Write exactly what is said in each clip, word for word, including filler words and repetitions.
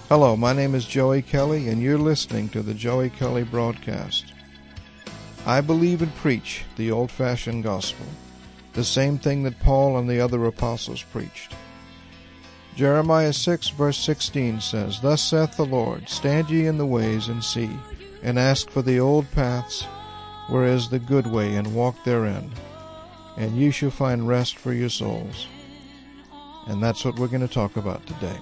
Hello, my name is Joey Kelly, and you're listening to the Joey Kelly Broadcast. I believe and preach the old-fashioned gospel, the same thing that Paul and the other apostles preached. Jeremiah six verse sixteen says, Thus saith the Lord, Stand ye in the ways and see, and ask for the old paths, where is the good way, and walk therein, and ye shall find rest for your souls. And that's what we're going to talk about today.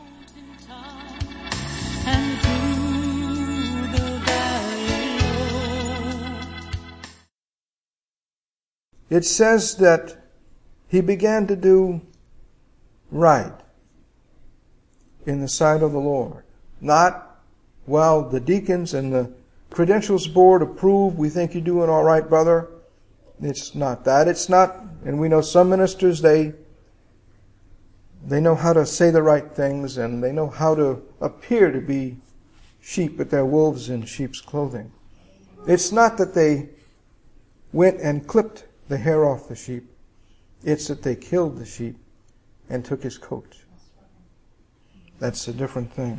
It says that he began to do right in the sight of the Lord. Not, well, the deacons and the credentials board approve, we think you're doing all right, brother. It's not that. It's not, and we know some ministers, they they know how to say the right things, and they know how to appear to be sheep, but they're wolves in sheep's clothing. It's not that they went and clipped the hair off the sheep. It's that they killed the sheep and took his coat. That's a different thing.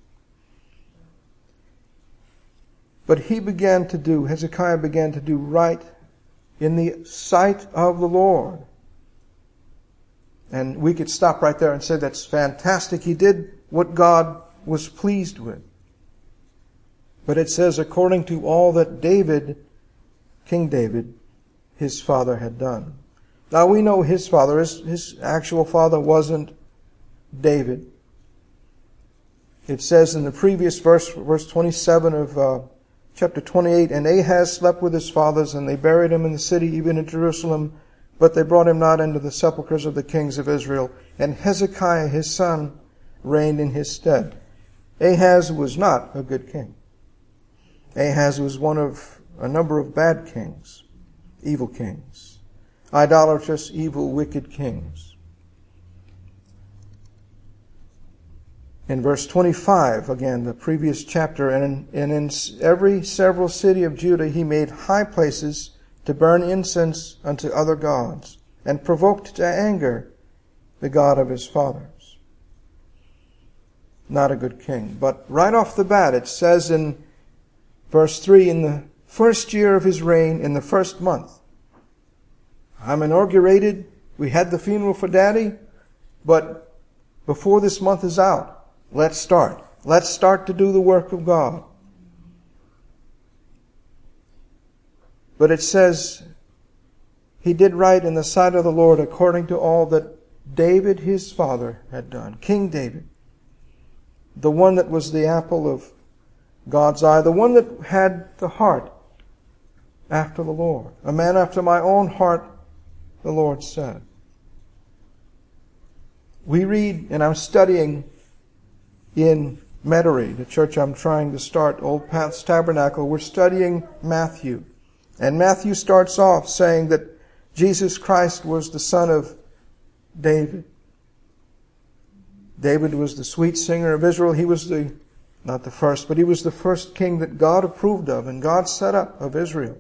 But he began to do, Hezekiah began to do right in the sight of the Lord. And we could stop right there and say that's fantastic. He did what God was pleased with. But it says, according to all that David, King David, his father had done. Now we know his father, his, his actual father wasn't David. It says in the previous verse, verse twenty-seven of uh, chapter twenty-eight, And Ahaz slept with his fathers, and they buried him in the city, even in Jerusalem, but they brought him not into the sepulchres of the kings of Israel. And Hezekiah his son reigned in his stead. Ahaz was not a good king. Ahaz was one of a number of bad kings. Evil kings, idolatrous, evil, wicked kings. In verse twenty-five, again, the previous chapter, and in, and in every several city of Judah he made high places to burn incense unto other gods, and provoked to anger the God of his fathers. Not a good king. But right off the bat it says in verse three, in the first year of his reign, in the first month. I'm inaugurated. We had the funeral for Daddy. But before this month is out, let's start. Let's start to do the work of God. But it says, he did right in the sight of the Lord according to all that David his father had done. King David. The one that was the apple of God's eye. The one that had the heart after the Lord. A man after my own heart, the Lord said. We read, and I'm studying in Metairie, the church I'm trying to start, Old Paths Tabernacle. We're studying Matthew. And Matthew starts off saying that Jesus Christ was the son of David. David was the sweet singer of Israel. He was the, not the first, but he was the first king that God approved of and God set up of Israel.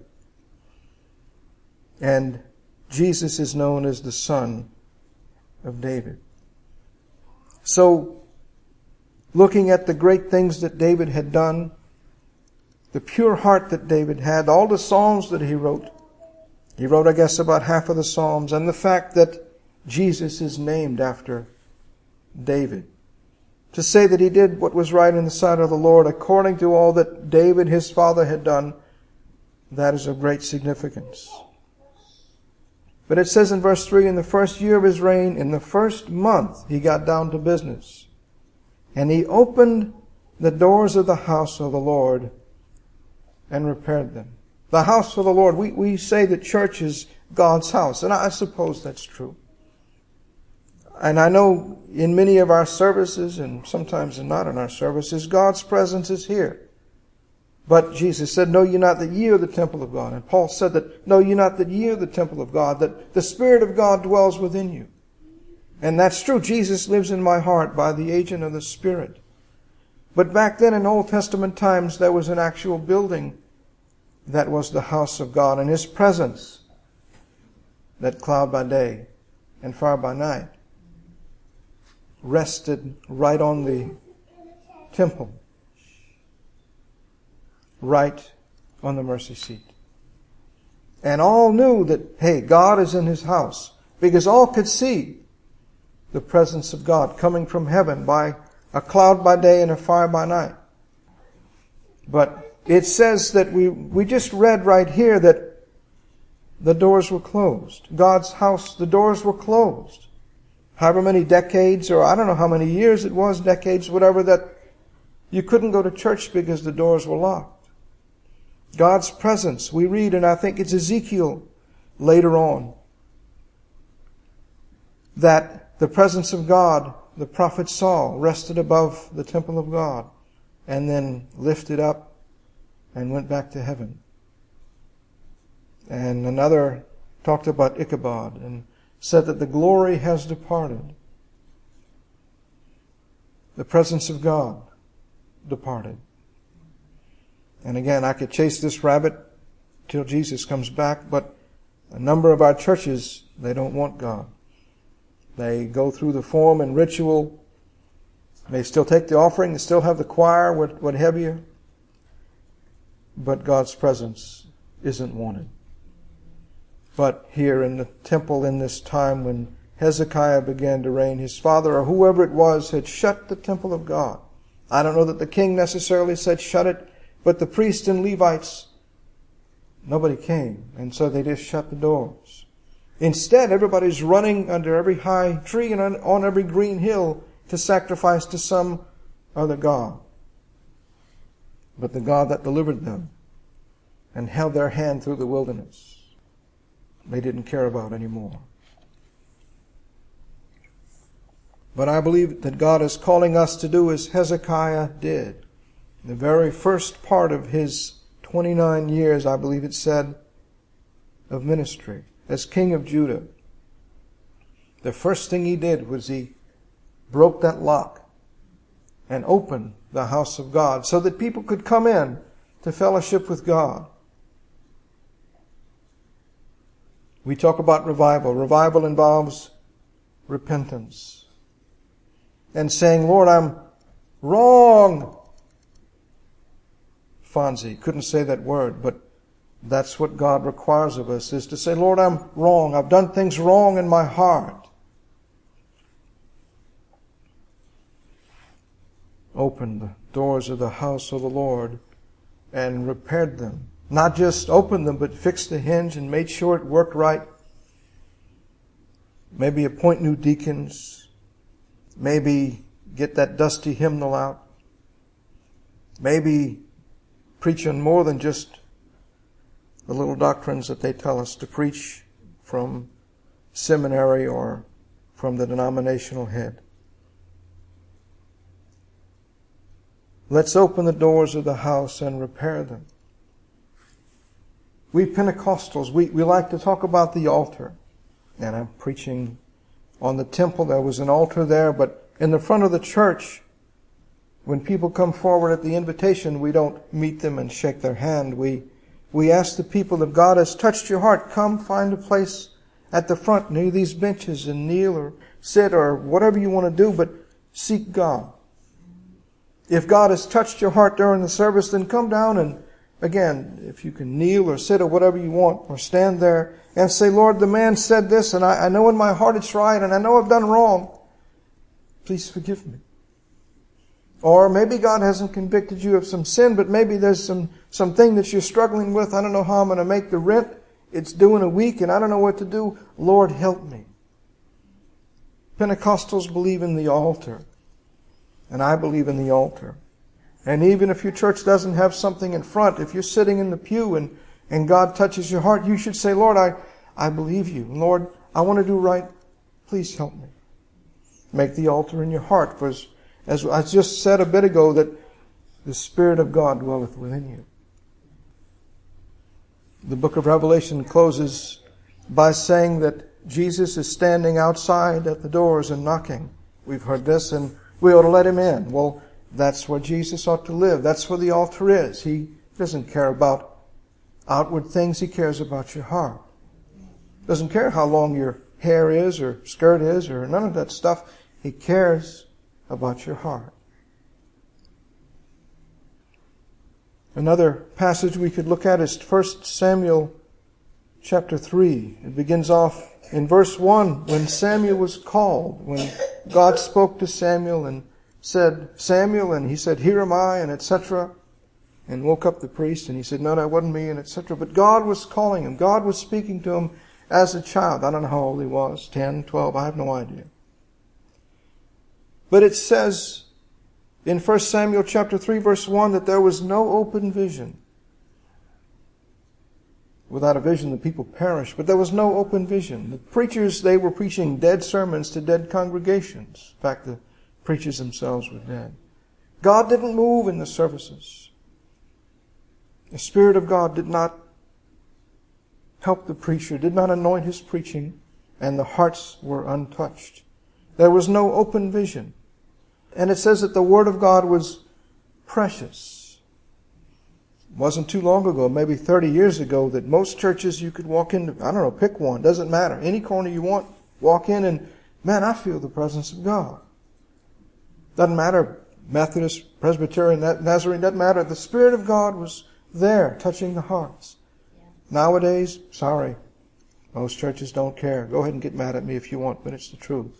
And Jesus is known as the son of David. So, looking at the great things that David had done, the pure heart that David had, all the psalms that he wrote, he wrote, I guess, about half of the psalms, and the fact that Jesus is named after David. To say that he did what was right in the sight of the Lord according to all that David, his father, had done, that is of great significance. But it says in verse three, in the first year of his reign, in the first month, he got down to business. And he opened the doors of the house of the Lord and repaired them. The house of the Lord, we, we say that church is God's house, and I suppose that's true. And I know in many of our services, and sometimes not in our services, God's presence is here. But Jesus said, know ye not that ye are the temple of God. And Paul said that, know ye not that ye are the temple of God, that the Spirit of God dwells within you. And that's true. Jesus lives in my heart by the agent of the Spirit. But back then in Old Testament times, there was an actual building that was the house of God, and His presence, that cloud by day and fire by night, rested right on the temple, right on the mercy seat. And all knew that, hey, God is in his house, because all could see the presence of God coming from heaven by a cloud by day and a fire by night. But it says that we, we just read right here that the doors were closed. God's house, the doors were closed. However many decades, or I don't know how many years it was, decades, whatever, that you couldn't go to church because the doors were locked. God's presence, we read, and I think it's Ezekiel later on, that the presence of God, the prophet saw, rested above the temple of God, and then lifted up and went back to heaven. And another talked about Ichabod and said that the glory has departed. The presence of God departed. And again, I could chase this rabbit till Jesus comes back, but a number of our churches, they don't want God. They go through the form and ritual. They still take the offering. They still have the choir, what, what have you. But God's presence isn't wanted. But here in the temple in this time when Hezekiah began to reign, his father or whoever it was had shut the temple of God. I don't know that the king necessarily said shut it, but the priests and Levites, nobody came. And so they just shut the doors. Instead, everybody's running under every high tree and on, on every green hill to sacrifice to some other god. But the God that delivered them and held their hand through the wilderness, they didn't care about anymore. But I believe that God is calling us to do as Hezekiah did. The very first part of his twenty-nine years, I believe it said, of ministry as king of Judah, the first thing he did was he broke that lock and opened the house of God so that people could come in to fellowship with God. We talk about revival. Revival involves repentance and saying, Lord, I'm wrong. Fonzie couldn't say that word, but that's what God requires of us, is to say, Lord, I'm wrong. I've done things wrong in my heart. Opened the doors of the house of the Lord and repaired them. Not just opened them, but fixed the hinge and made sure it worked right. Maybe appoint new deacons. Maybe get that dusty hymnal out. Maybe preach on more than just the little doctrines that they tell us to preach from seminary or from the denominational head. Let's open the doors of the house and repair them. We Pentecostals, we, we like to talk about the altar. And I'm preaching on the temple. There was an altar there, but in the front of the church, when people come forward at the invitation, we don't meet them and shake their hand. We We ask the people, if God has touched your heart, come find a place at the front near these benches and kneel or sit or whatever you want to do, but seek God. If God has touched your heart during the service, then come down and, again, if you can kneel or sit or whatever you want, or stand there and say, Lord, the man said this, and I, I know in my heart it's right, and I know I've done wrong. Please forgive me. Or maybe God hasn't convicted you of some sin, but maybe there's some something that you're struggling with. I don't know how I'm going to make the rent. It's due in a week and I don't know what to do. Lord, help me. Pentecostals believe in the altar. And I believe in the altar. And even if your church doesn't have something in front, if you're sitting in the pew and, and God touches your heart, you should say, Lord, I, I believe you. Lord, I want to do right. Please help me. Make the altar in your heart. For as, as I just said a bit ago, that the Spirit of God dwelleth within you. The book of Revelation closes by saying that Jesus is standing outside at the doors and knocking. We've heard this and we ought to let him in. Well, that's where Jesus ought to live. That's where the altar is. He doesn't care about outward things. He cares about your heart. Doesn't care how long your hair is or skirt is or none of that stuff. He cares about your heart. Another passage we could look at is First Samuel chapter three. It begins off in verse one, when Samuel was called, when God spoke to Samuel and said, Samuel, and he said, here am I, and et cetera, and woke up the priest, and he said, no, that wasn't me, and et cetera. But God was calling him. God was speaking to him as a child. I don't know how old he was, ten, twelve, I have no idea. But it says in First Samuel chapter three, verse one, that there was no open vision. Without a vision, the people perish, but there was no open vision. The preachers, they were preaching dead sermons to dead congregations. In fact, the preachers themselves were dead. God didn't move in the services. The Spirit of God did not help the preacher, did not anoint his preaching, and the hearts were untouched. There was no open vision. And it says that the Word of God was precious. It wasn't too long ago, maybe thirty years ago, that most churches you could walk into, I don't know, pick one, doesn't matter. Any corner you want, walk in and, man, I feel the presence of God. Doesn't matter, Methodist, Presbyterian, Nazarene, doesn't matter. The Spirit of God was there, touching the hearts. Nowadays, sorry, most churches don't care. Go ahead and get mad at me if you want, but it's the truth.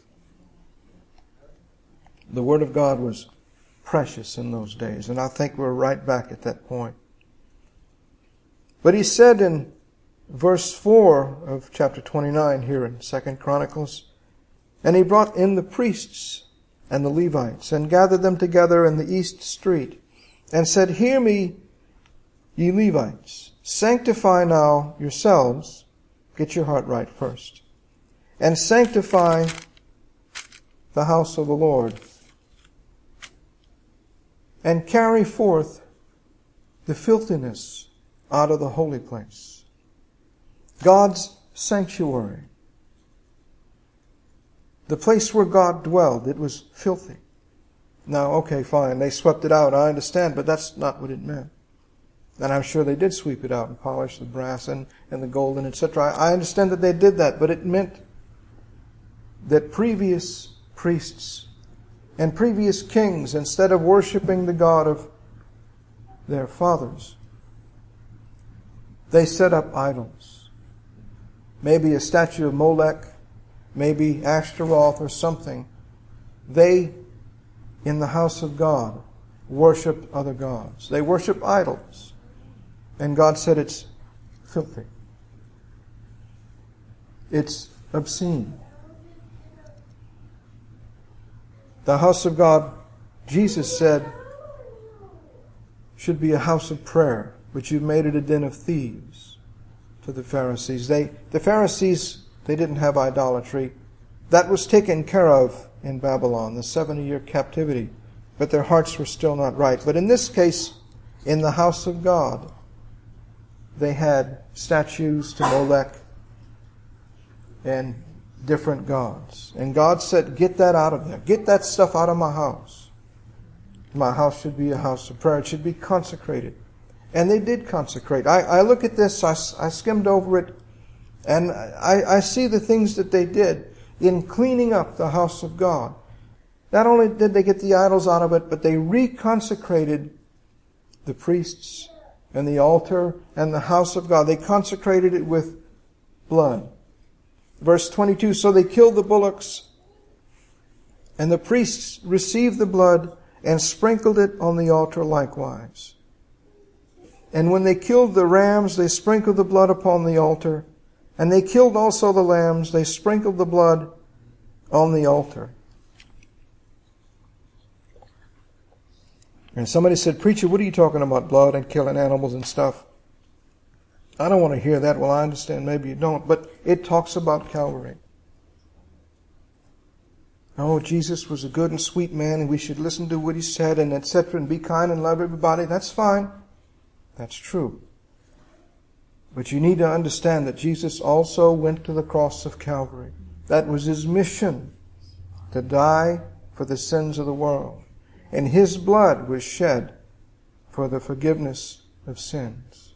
The Word of God was precious in those days, and I think we're right back at that point. But he said in verse four of chapter twenty-nine here in Second Chronicles, and he brought in the priests and the Levites, and gathered them together in the east street, and said, hear me, ye Levites, sanctify now yourselves, get your heart right first, and sanctify the house of the Lord, and carry forth the filthiness out of the holy place. God's sanctuary. The place where God dwelled, it was filthy. Now, okay, fine, they swept it out, I understand, but that's not what it meant. And I'm sure they did sweep it out and polish the brass and, and the gold and et cetera. I understand that they did that, but it meant that previous priests and previous kings, instead of worshiping the God of their fathers, they set up idols. Maybe a statue of Molech, maybe Ashtaroth or something. They, in the house of God, worshiped other gods. They worship idols. And God said it's filthy. It's obscene. The house of God, Jesus said, should be a house of prayer, but you've made it a den of thieves to the Pharisees. They, the Pharisees, they didn't have idolatry. That was taken care of in Babylon, the seventy-year captivity, but their hearts were still not right. But in this case, in the house of God, they had statues to Molech and different gods. And God said, get that out of there. Get that stuff out of my house. My house should be a house of prayer. It should be consecrated. And they did consecrate. I, I look at this, I, I skimmed over it, and I, I see the things that they did in cleaning up the house of God. Not only did they get the idols out of it, but they reconsecrated the priests and the altar and the house of God. They consecrated it with blood. Verse twenty-two, so they killed the bullocks, and the priests received the blood and sprinkled it on the altar likewise. And when they killed the rams, they sprinkled the blood upon the altar. And they killed also the lambs, they sprinkled the blood on the altar. And somebody said, preacher, what are you talking about, blood and killing animals and stuff? I don't want to hear that. Well, I understand, maybe you don't, but it talks about Calvary. Oh, Jesus was a good and sweet man, and we should listen to what he said, and et cetera, and be kind and love everybody. That's fine. That's true. But you need to understand that Jesus also went to the cross of Calvary. That was his mission, to die for the sins of the world. And his blood was shed for the forgiveness of sins.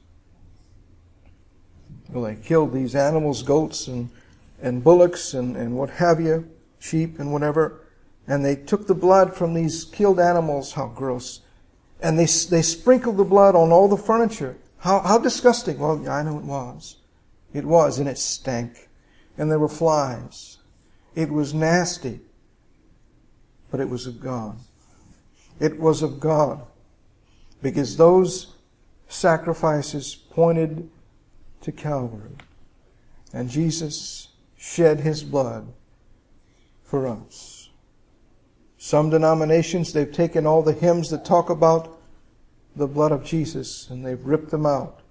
Well, they killed these animals, goats and, and bullocks and, and what have you, sheep and whatever, and they took the blood from these killed animals. How gross. And they, they sprinkled the blood on all the furniture. How, how disgusting. Well, I know it was. It was, and it stank. And there were flies. It was nasty. But it was of God. It was of God. Because those sacrifices pointed to Calvary. And Jesus shed His blood for us. Some denominations, they've taken all the hymns that talk about the blood of Jesus and they've ripped them out.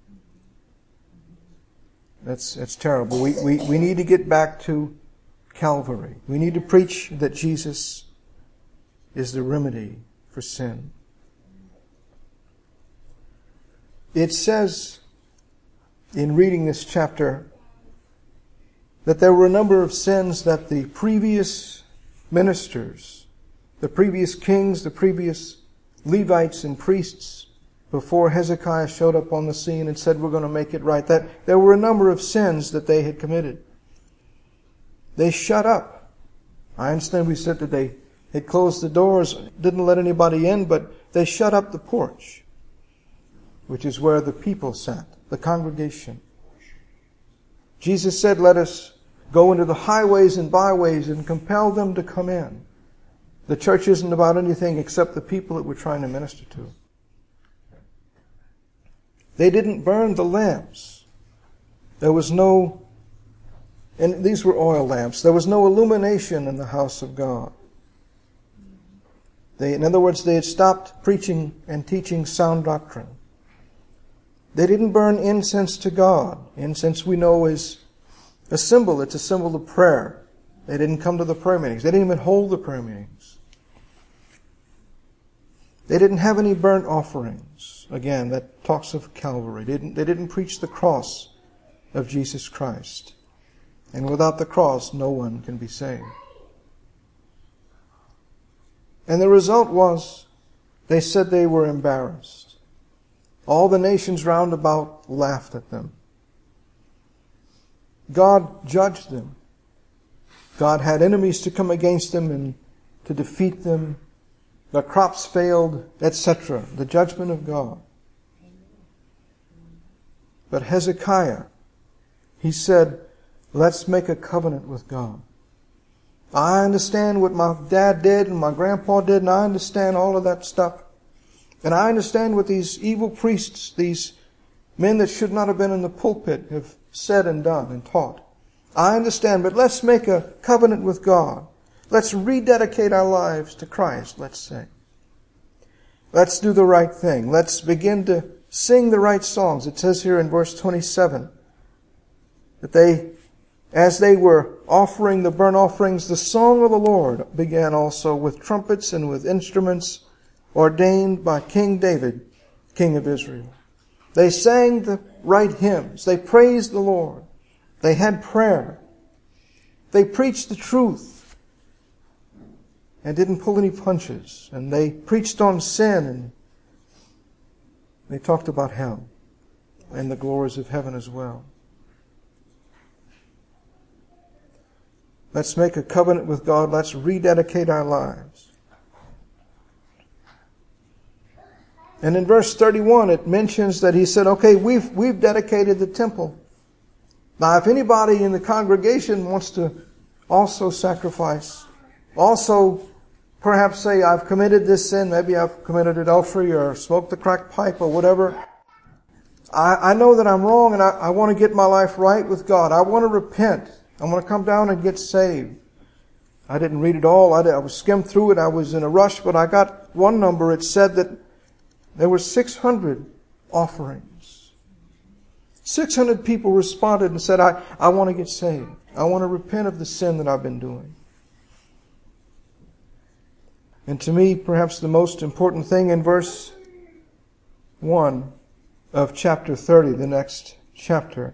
That's, that's terrible. We, we, we need to get back to Calvary. We need to preach that Jesus is the remedy for sin. It says in reading this chapter that there were a number of sins that the previous ministers, the previous kings, the previous Levites and priests, before Hezekiah showed up on the scene and said, we're going to make it right, that there were a number of sins that they had committed. They shut up. I understand we said that they had closed the doors, didn't let anybody in, but they shut up the porch, which is where the people sat, the congregation. Jesus said, let us go into the highways and byways and compel them to come in. The church isn't about anything except the people that we're trying to minister to. They didn't burn the lamps. There was no, and these were oil lamps, there was no illumination in the house of God. They, in other words, they had stopped preaching and teaching sound doctrine. They didn't burn incense to God. Incense, we know, is a symbol. It's a symbol of prayer. They didn't come to the prayer meetings. They didn't even hold the prayer meetings. They didn't have any burnt offerings. Again, that talks of Calvary. They didn't, they didn't preach the cross of Jesus Christ. And without the cross, no one can be saved. And the result was, they said they were embarrassed. All the nations round about laughed at them. God judged them. God had enemies to come against them and to defeat them. The crops failed, et cetera. The judgment of God. But Hezekiah, he said, let's make a covenant with God. I understand what my dad did and my grandpa did, and I understand all of that stuff. And I understand what these evil priests, these men that should not have been in the pulpit, have said and done and taught. I understand, but let's make a covenant with God. Let's rededicate our lives to Christ, let's say. Let's do the right thing. Let's begin to sing the right songs. It says here in verse twenty-seven that they, as they were offering the burnt offerings, the song of the Lord began also with trumpets and with instruments ordained by King David, King of Israel. They sang the right hymns. They praised the Lord. They had prayer. They preached the truth and didn't pull any punches. And they preached on sin, and they talked about hell and the glories of heaven as well. Let's make a covenant with God. Let's rededicate our lives. And in verse thirty-one, it mentions that he said, okay, we've, we've dedicated the temple. Now, if anybody in the congregation wants to also sacrifice, also perhaps say, I've committed this sin, maybe I've committed adultery or smoked the crack pipe or whatever. I, I know that I'm wrong, and I, I want to get my life right with God. I want to repent. I want to come down and get saved. I didn't read it all. I, did, I was skimmed through it. I was in a rush, but I got one number. It said that there were six hundred offerings. six hundred people responded and said, I, I want to get saved. I want to repent of the sin that I've been doing. And to me, perhaps the most important thing in verse one of chapter thirty, the next chapter,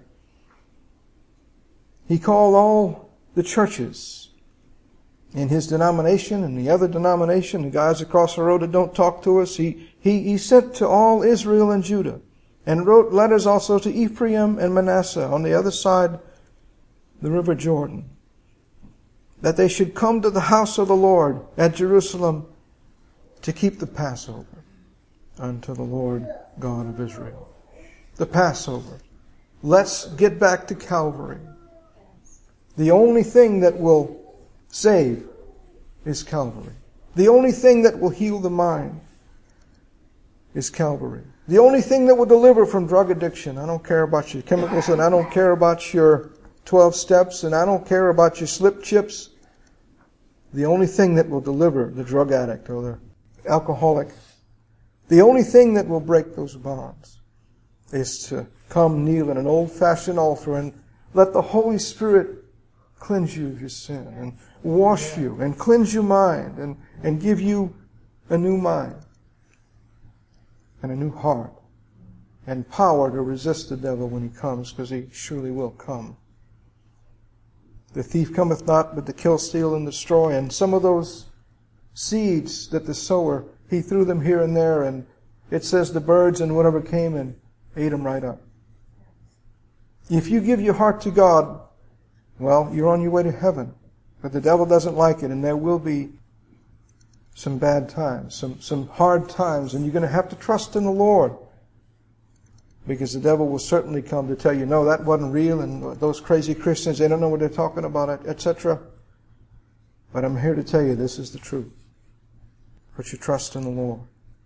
he called all the churches in his denomination and the other denomination, the guys across the road that don't talk to us. He, he, he sent to all Israel and Judah and wrote letters also to Ephraim and Manasseh on the other side the river Jordan, that they should come to the house of the Lord at Jerusalem to keep the Passover. unto the Lord God of Israel. The Passover. Let's get back to Calvary. The only thing that will save is Calvary. The only thing that will heal the mind is Calvary. The only thing that will deliver from drug addiction. I don't care about your chemicals, and I don't care about your twelve steps, and I don't care about your slip chips. The only thing that will deliver the drug addict or the alcoholic, the only thing that will break those bonds is to come kneel in an old-fashioned altar and let the Holy Spirit cleanse you of your sin and wash you and cleanse your mind and, and give you a new mind and a new heart and power to resist the devil when he comes, because he surely will come. The thief cometh not but to kill, steal, and destroy. And some of those seeds that the sower, he threw them here and there, and it says the birds and whatever came and ate them right up. If you give your heart to God, well, you're on your way to heaven. But the devil doesn't like it, and there will be some bad times, some, some hard times, and you're going to have to trust in the Lord. Because the devil will certainly come to tell you, no, that wasn't real, and those crazy Christians, they don't know what they're talking about, et cetera. But I'm here to tell you this is the truth. Put your trust in the Lord.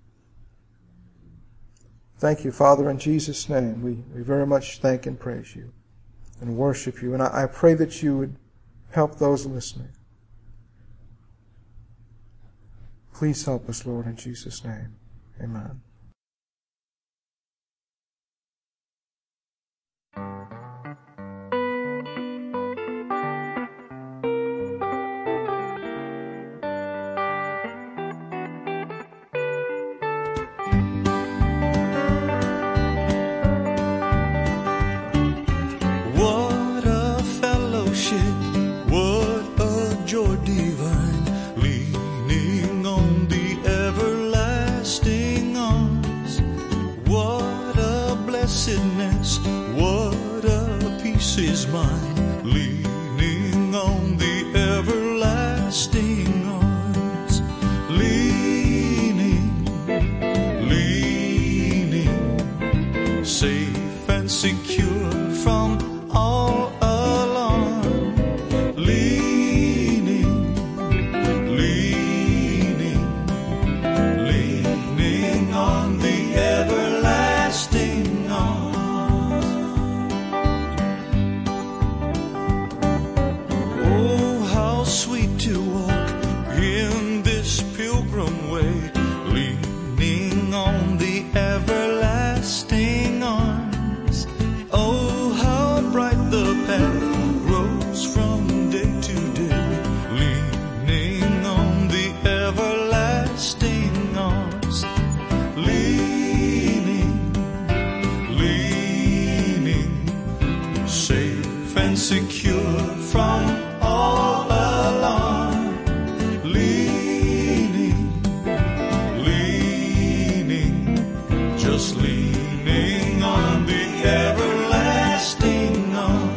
Thank you, Father, in Jesus' name. We, we very much thank and praise you and worship you. And I, I pray that you would help those listening. Please help us, Lord, in Jesus' name. Amen. Is mine, leaning on the everlasting arms, leaning, leaning, safe and secure from all alarm, leaning, leaning, leaning on the everlasting arms. Sweet to walk in this pilgrim way, leaning on the everlasting arms. Oh, how bright the path grows from day to day, leaning on the everlasting arms, leaning, leaning, safe and secure from all alarm, leaning, leaning, just leaning on the everlasting arms.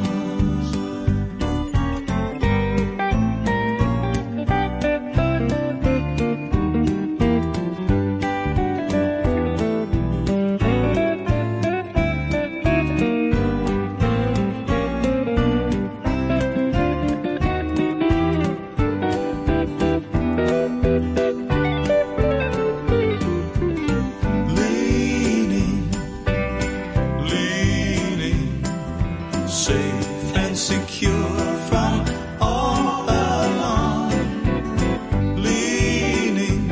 Safe and secure from all alarm, leaning,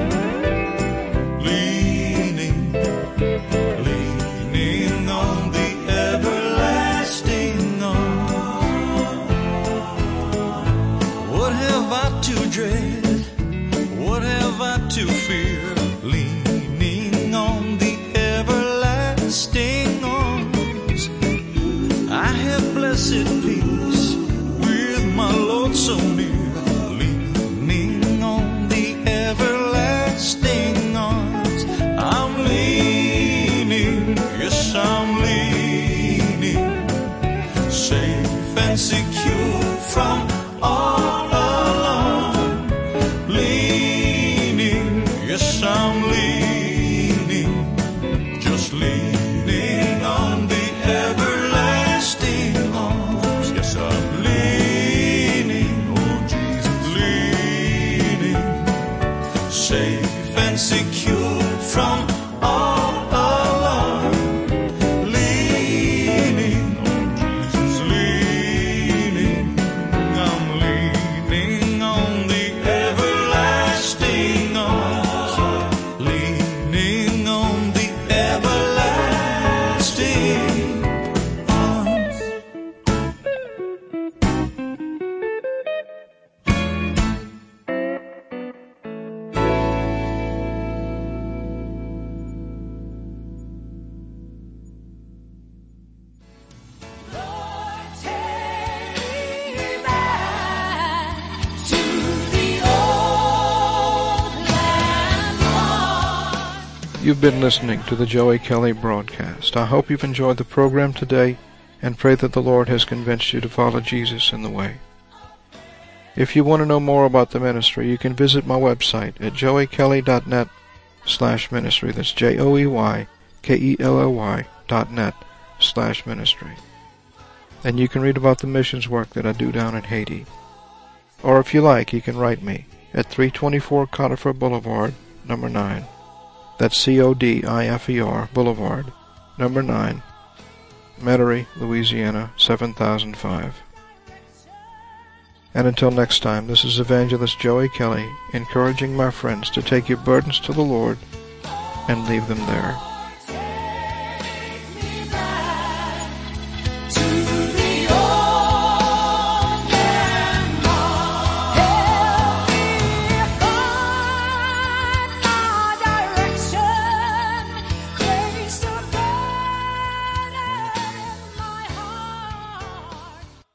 leaning, leaning on the everlasting arm. What have I to dread? What have I to fear? Leaning on the everlasting arms. I have blessed peace with my Lord so near, leaning on the everlasting arms. I'm leaning, yes I'm leaning, safe and secure from all alarm, leaning, yes I'm leaning, You've been listening to the Joey Kelly broadcast. I hope you've enjoyed the program today and pray that the Lord has convinced you to follow Jesus in the way. If you want to know more about the ministry, you can visit my website at joey kelly dot net slash ministry. That's J O E Y K E L L Y dot net slash ministry. And you can read about the missions work that I do down in Haiti. Or if you like, you can write me at three twenty-four Codifer Boulevard, number nine. That's C O D I F E R Boulevard, number nine, Metairie, Louisiana, seven thousand five. And until next time, this is Evangelist Joey Kelly, encouraging my friends to take your burdens to the Lord and leave them there.